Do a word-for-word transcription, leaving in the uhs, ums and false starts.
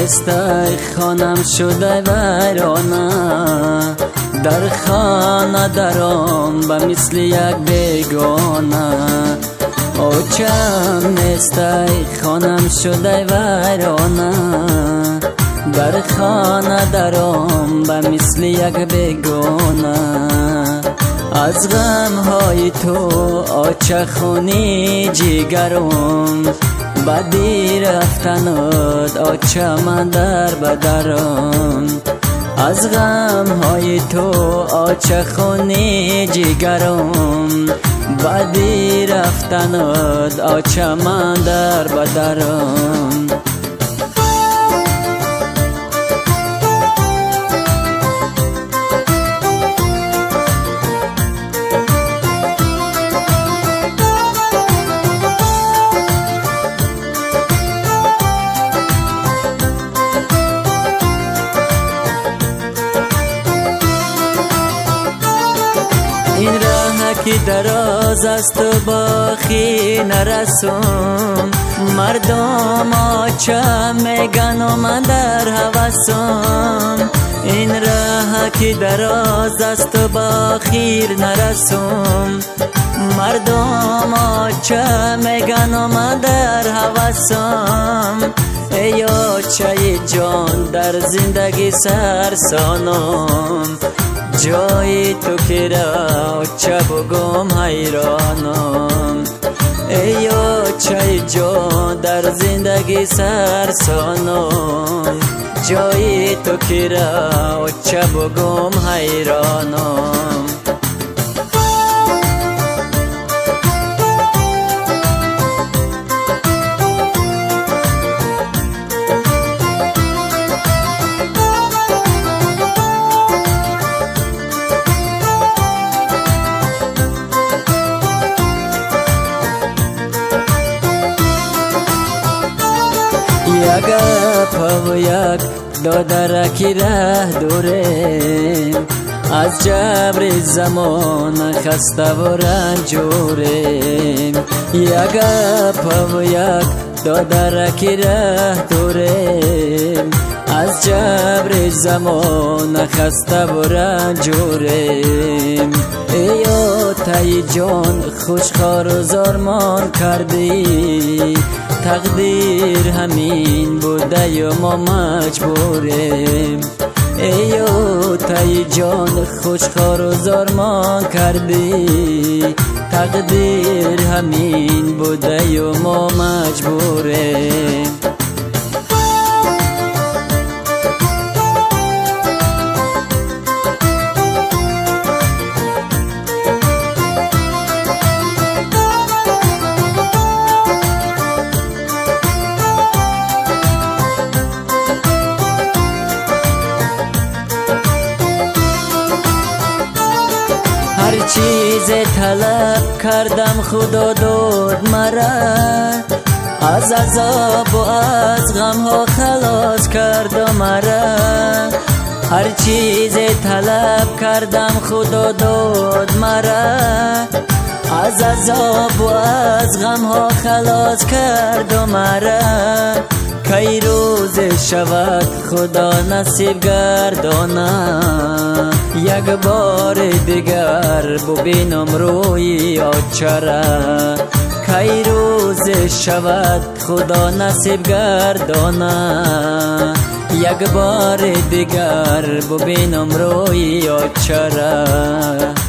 نیست ای خانم شده ویرانه، در خانه درام به مثل یک بیگانه. اوچم نیست ای خانم شده ویرانه، در خانه درام به مثل یک بیگانه. از غم های تو آچه خونی جیگرم، بدی رفتنات آچه من در بدرم. از غم های تو آچه خونی جیگرم، بدی رفتنات آچه من در بدرم. این راه که دراز است و باخی نرسم، مردم آچه میگن و من در هوسم. این راه که دراز است و باخیر نرسم، مردم آچه میگن و من در هوسم. ای آچه جان در زندگی سرسانم، جای تو که را چه بگم حیرانم. ای آچه جان در زندگی سرسانم، جای تو که را چه بگم حیرانم. یک گپ و یک دادرکی ره دوریم، از جبر زمان خسته و رنجوریم. یک گپ و یک دادرکی ره دوریم، از جبر زمان خسته و رنجوریم. ای آتای جان خوشخوار و زارمان کردی، تقدیر همین بوده و ما مجبوریم. ای آتای جان خوشخوار و زارمان کردی، تقدیر همین بوده و ما مجبوریم. هر چیز طلب کردم خدا داد مرا، از عذاب و از غم ها خلاص کرد مرا. هر چیز طلب کردم خدا داد مرا، از عذاب و از غم ها خلاص کرد مرا. کی روز شود خدا نصیب گردانه، یک بار دیگر ببینم روی آچه را. کی روز شود خدا نصیب گردانه، یک بار دیگر ببینم روی آچه را.